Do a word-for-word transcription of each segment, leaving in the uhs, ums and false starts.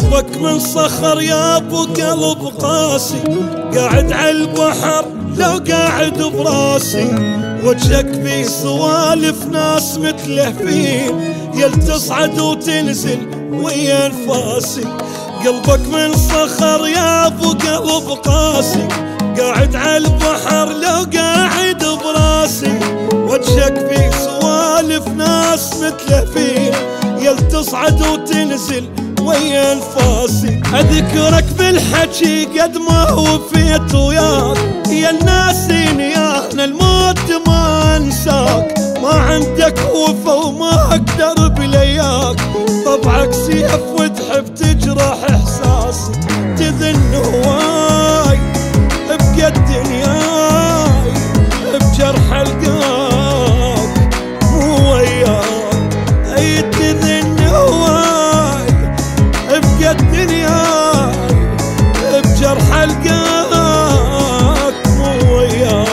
قلبك من صخر يا ابو قلب قاسي، قاعد على البحر لو قاعد براسي، وجهك في سوالف ناس متلهفين، يل تصعد وتنزل ويا انفاسي. قلبك من صخر يا ابو قلب قاسي، قاعد على البحر لو قاعد براسي، وجهك في سوالف ناس متلهفين، يل تصعد وتنزل ويا انفاسي. اذكرك بالحكي قد ما وفيت وياك، يا الناسين يا انا الموت ما انساك، ما عندك وفا وما اقدر بلياك، طبعك سيف وتحب تجرح احساسي، تذن هواي ابقى الدنياي بجرح القاك مو وياك، اي تذن هواي ابقى الدنياي بجرح القاك مو وياك.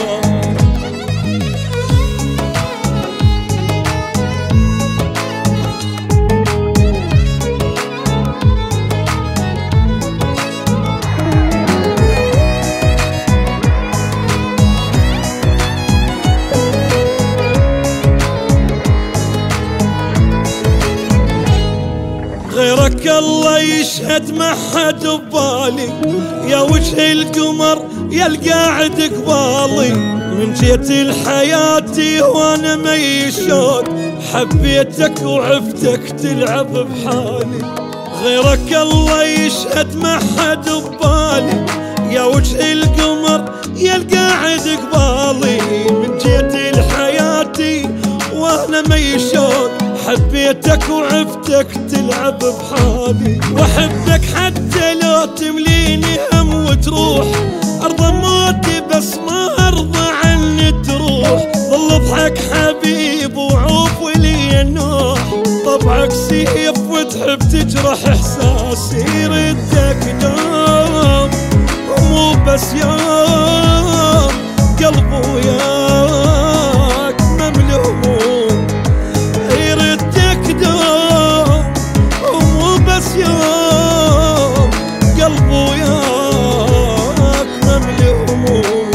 غيرك الله يشهد ما حد ببالي، يا وجه القمر يا القاعد قبالي، من جيت لحياتي وانا مي شوق، حبيتك وعفتك تلعب بحالي. غيرك الله يشهد ما حد ببالي، يا وجه القمر يا القاعد قبالي، من جيت لحياتي وانا مي شوق، حبيتك وعفتك تلعب بحالي. واحبك حتى لو تمليني هم وتروح، ارضى موتي بس ما ارضى عني تروح، ظل اضحك حبيب وعوف ولي النوح، طبعك سيف وتحب تجرح احساسي، ردك دوم ومو بس يوم، قلبي وياك مملي هموم، ردك دوم ومو بس يوم، قلبي وياك مملي هموم.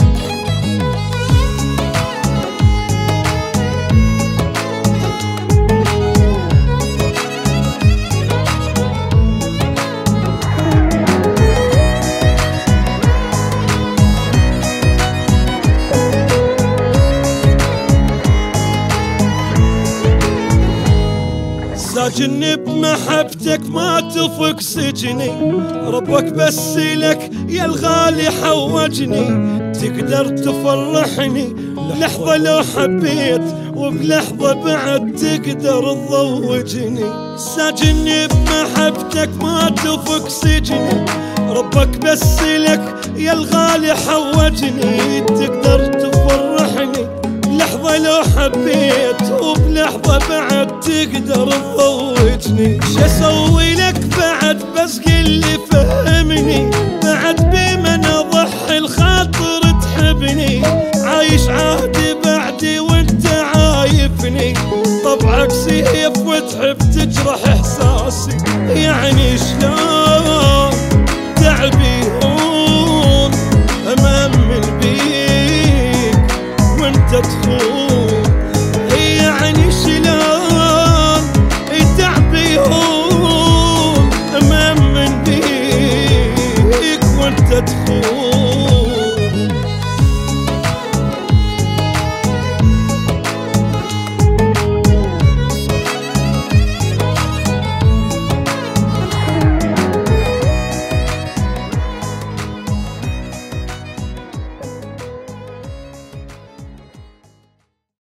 ساجني بمحبتك ما تفك سجني، ربك بس لك يا الغالي حوجني، تقدر تفرحني لحظة لو حبيت، وبلحظة بعد تقدر تضوجني. ساجني بمحبتك ما تفك سجني، ربك بس لك يا الغالي حوجني، تقدر تفرحني لحظة لو حبيت، وبلحظة بعد تقدر تضوجني. شسوي لك بعد بس قلي فهمني، بعد بمن اضحي الخاطر تحبني، عايش عهدي بعدي وانت عايفني، طبعك سيف وتحب تجرح احساسي، يعني شلون تعبي هون امامن بيك وانت تخون، يعني شلون تعبي هون امامن بيك وانت تخون.